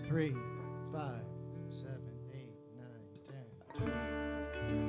3, 5, 7, 8, 9, 10.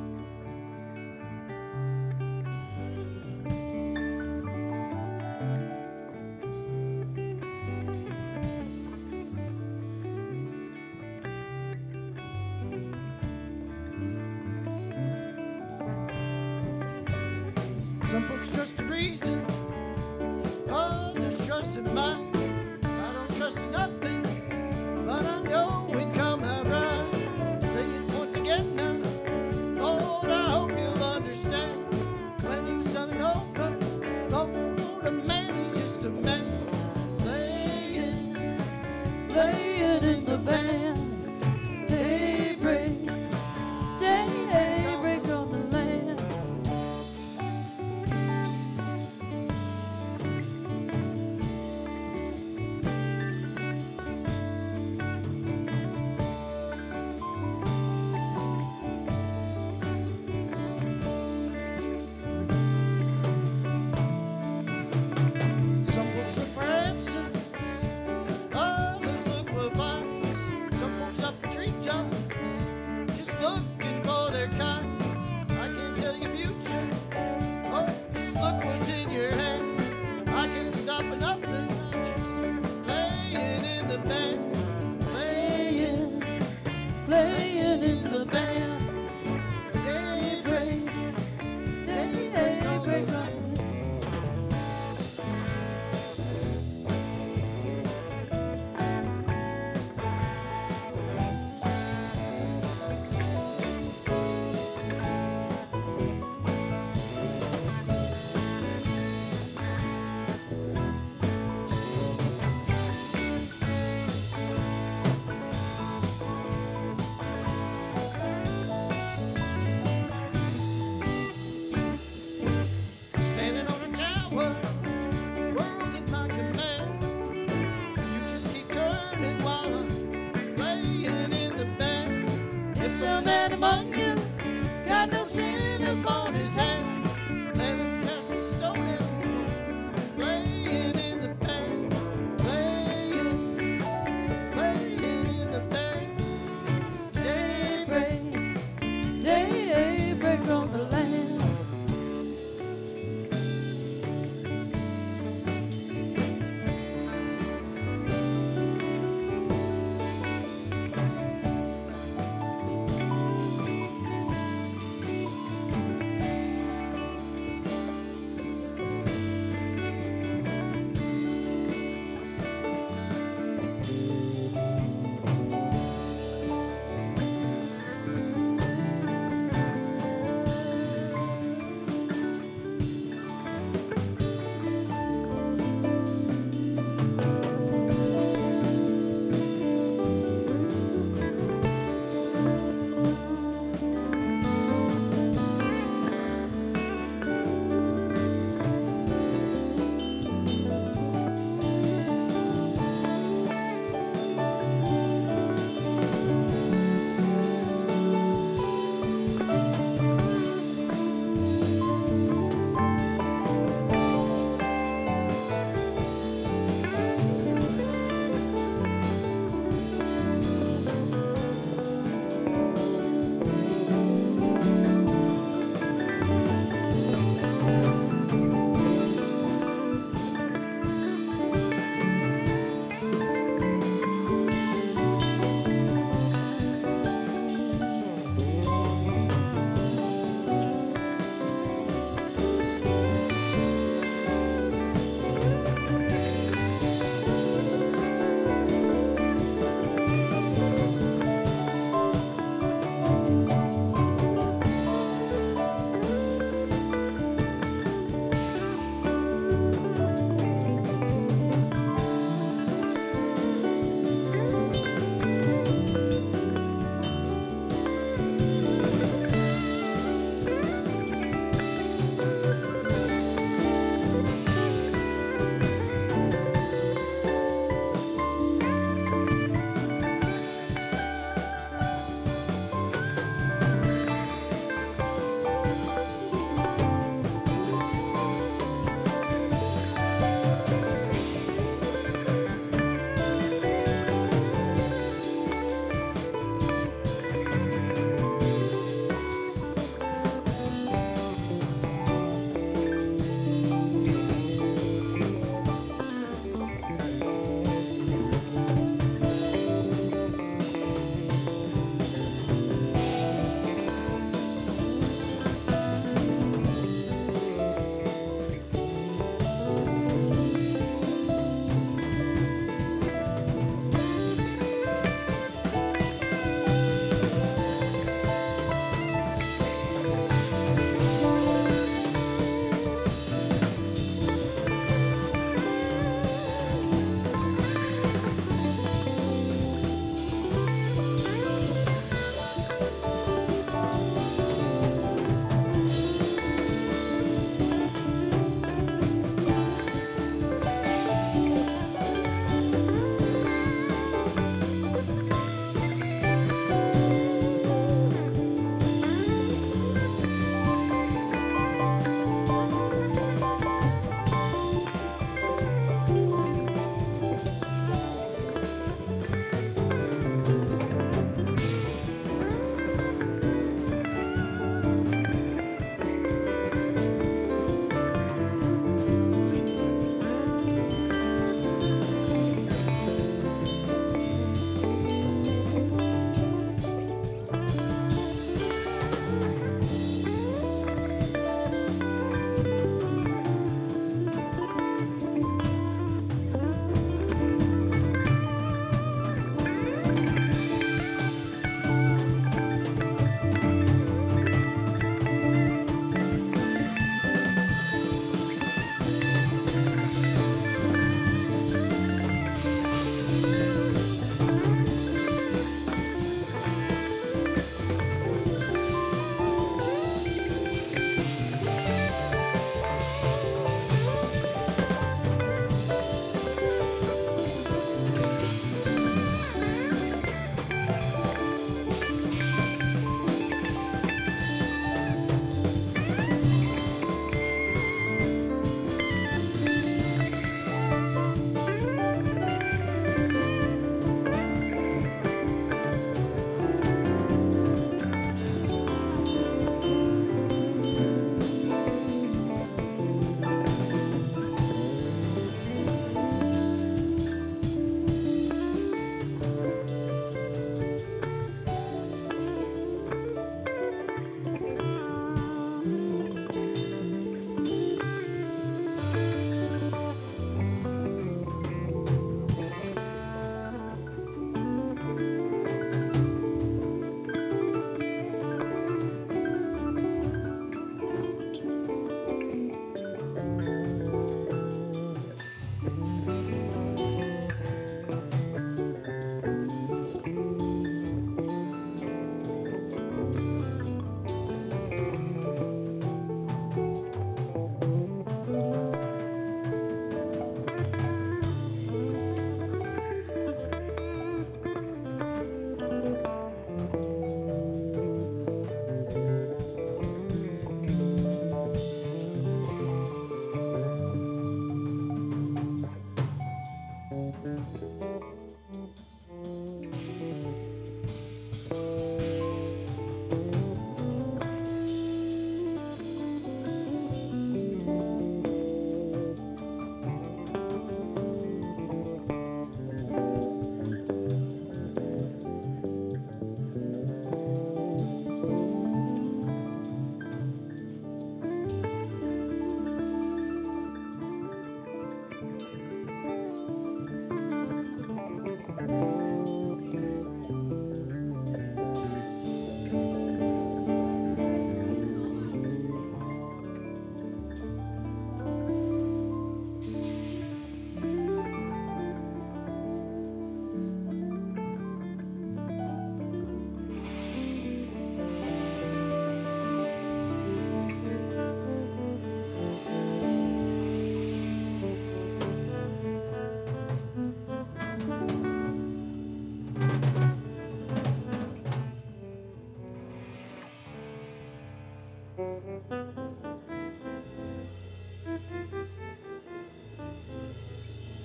Some folks trust in reason, others trust in mind. I don't trust in nothing, but I know it come out right. Say it once again now, Lord, I hope you'll understand. When it's done and over, Lord, a man is just a man. Playing in the band. Daybreak, daybreak on the land. Some folks look for answers, others look for vines. Some folks up for treetops, just looking for their kinds. I can't tell your future, oh, just look what's in your hand. I can't stop for nothing, just laying in the band. Playing in the band. Daybreak, daybreak on the standing on a tower, world at my command. You just keep turning while I'm playing in the band. If the man